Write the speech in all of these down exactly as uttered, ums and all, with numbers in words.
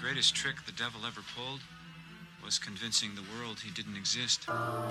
greatest trick the devil ever pulled was convincing the world he didn't exist.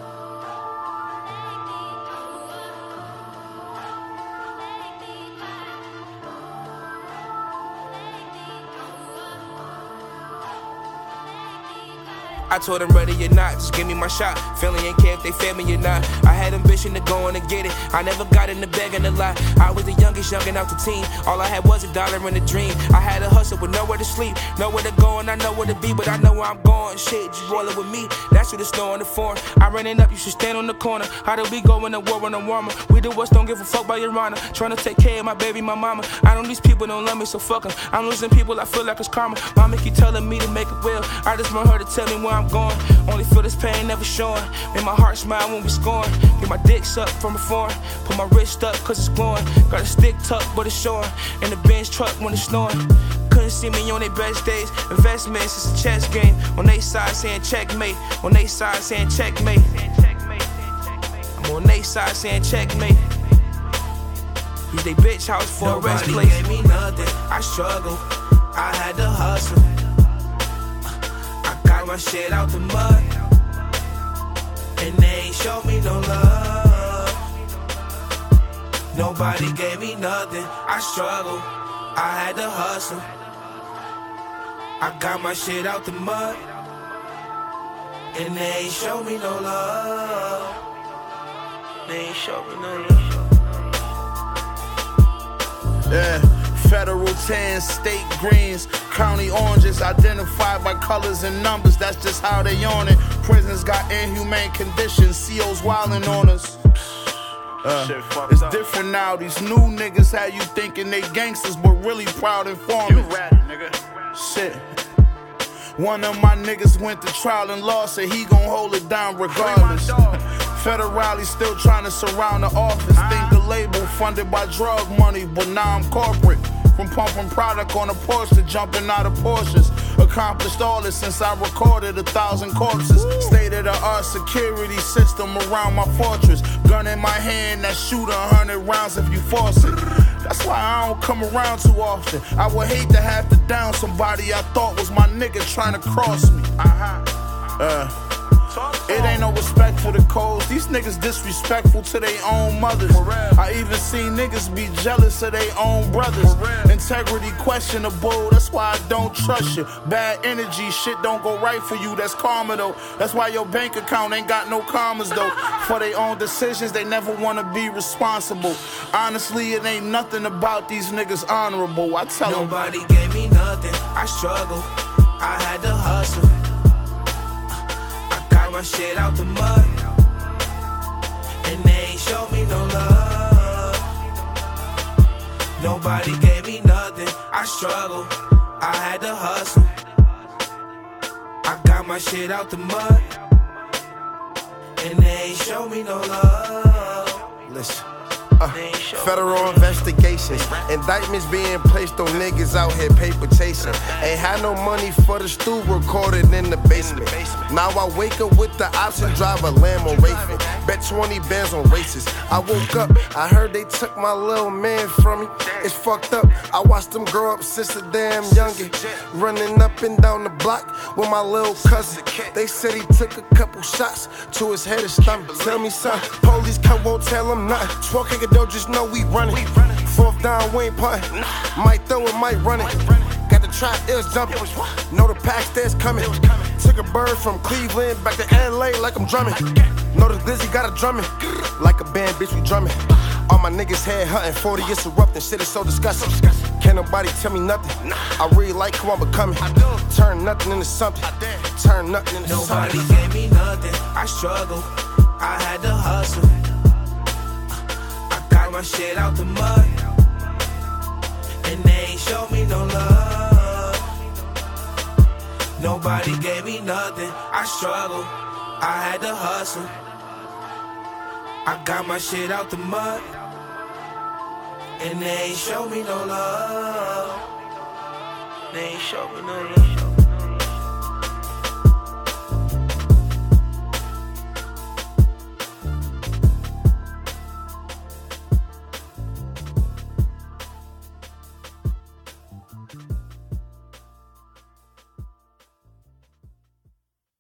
I told them ready or not, just give me my shot. Family ain't care if they fail me or not. I had ambition to go on and get it. I never got in the bag and a lot. I was the youngest, youngin' out the team. All I had was a dollar and a dream. I had a hustle with nowhere to sleep, nowhere to go and I know where to be, but I know where I'm going. Shit, just rollin' with me. That's what the snow in the form. I running up, you should stand on the corner. How do we go in the war when I'm warmer? We do what's don't give a fuck by your honor. Trying to take care of my baby, my mama. I know these people don't love me, so fuck them. I'm losing people, I feel like it's karma. Mama keep telling me to make it well. I just want her to tell me where I'm going. Only feel this pain, never showing. Make my heart smile when we scoring. Get my dick sucked from before. Put my wrist up cause it's glowing. Got a stick tucked but it's showing. In the Benz truck when it's snowing. Couldn't see me on their best days. Investments, it's a chess game. On they side saying checkmate. On they side saying checkmate. I'm on they side saying checkmate. Use they bitch house for Nobody a rest place. Gave me nothing. I struggled. I had to hustle. Got my shit out the mud, and they ain't show me no love. Nobody gave me nothing. I struggled, I had to hustle. I got my shit out the mud, and they ain't show me no love. They ain't show me no love. Yeah. Federal tans, state greens, county oranges, identified by colors and numbers, that's just how they on it. Prisons got inhumane conditions, C Os wildin' on us. Uh, it's up. Different now, these new niggas had you thinking they gangsters, but really proud informants. You ratted, nigga. Shit. One of my niggas went to trial and lost, said he gon' hold it down regardless. Federale still trying to surround the office. Think the label funded by drug money, but now I'm corporate. From pumping product on a Porsche to jumping out of Porsches. Accomplished all this since I recorded a thousand corpses. State-of-the-art security system around my fortress. Gun in my hand that shoot a hundred rounds if you force it. That's why I don't come around too often. I would hate to have to down somebody I thought was my nigga trying to cross me. Uh-huh. Uh. It ain't no respect for the codes. These niggas disrespectful to their own mothers. I even seen niggas be jealous of their own brothers. Integrity questionable, that's why I don't trust you. Bad energy, shit don't go right for you, that's karma though. That's why your bank account ain't got no commas though. For their own decisions, they never wanna be responsible. Honestly, it ain't nothing about these niggas honorable. I tell them. Nobody gave me nothing, I struggled, I had to hustle. Got my shit out the mud, and they ain't show me no love. Nobody gave me nothing. I struggled, I had to hustle. I got my shit out the mud, and they ain't show me no love. Listen. Uh, federal investigations, indictments being placed on niggas out here paper chasing. Ain't had no money for the stew recorded in the basement. Now I wake up with the option, drive a Lambo racing. Bet twenty bands on races. I woke up, I heard they took my little man from me. It's fucked up, I watched them grow up since a damn youngin'. Running up and down the block with my little cousin. They said he took a couple shots to his head and stomach. Tell me son, police come won't tell him nothing. Twerking don't just know we running. Fourth down, we ain't punting. Might throw it, might run it. Got the trap, it was jumping. Know the pack stairs coming. Took a bird from Cleveland back to L A like I'm drumming. Know the Glizzy got a drumming. Like a band, bitch, we drumming. All my niggas head hunting, forty years erupting. Shit is so disgusting. Can't nobody tell me nothing. I really like who I'm becoming. Turn nothing into something. Turn nothing into Nobody something. gave me nothing. I struggled, I had to hustle. Got my shit out the mud, and they ain't show me no love. Nobody gave me nothing. I struggled, I had to hustle. I got my shit out the mud, and they ain't show me no love. They ain't show me no love.